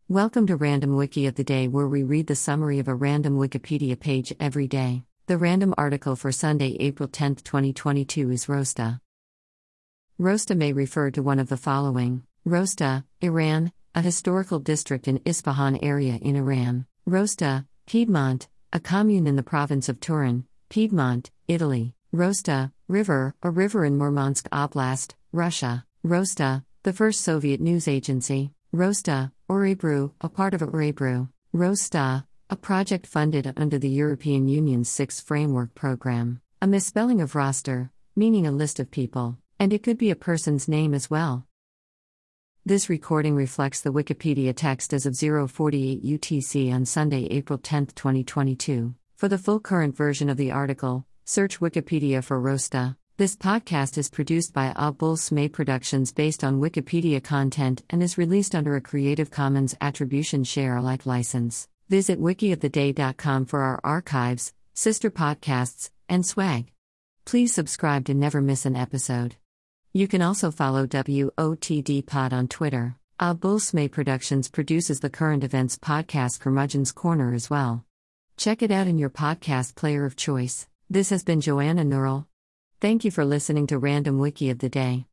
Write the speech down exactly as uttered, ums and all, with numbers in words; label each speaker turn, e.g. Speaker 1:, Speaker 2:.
Speaker 1: Welcome to Random Wiki of the Day, where we read the summary of a random Wikipedia page every day. The random article for Sunday, April tenth, twenty twenty-two is Rosta. Rosta may refer to one of the following: Rosta, Iran, a historical district in Isfahan area in Iran. Rosta, Piedmont, a commune in the province of Turin, Piedmont, Italy. Rosta, River, a river in Murmansk Oblast, Russia. Rosta, the first Soviet news agency. Rosta, Orebru, a part of Orebru. Rosta, a project funded under the European Union's Sixth Framework Program. A misspelling of roster, meaning a list of people, and it could be a person's name as well. This recording reflects the Wikipedia text as of zero forty-eight U T C on Sunday, April tenth, twenty twenty-two. For the full current version of the article, search Wikipedia for Rosta. This podcast is produced by Abul Smay Productions based on Wikipedia content and is released under a Creative Commons Attribution Share Alike license. Visit wiki of the day dot com for our archives, sister podcasts, and swag. Please subscribe to never miss an episode. You can also follow W O T D Pod on Twitter. Abul Smay Productions produces the current events podcast Curmudgeon's Corner as well. Check it out in your podcast player of choice. This has been Joanna Neural. Thank you for listening to Random Wiki of the Day.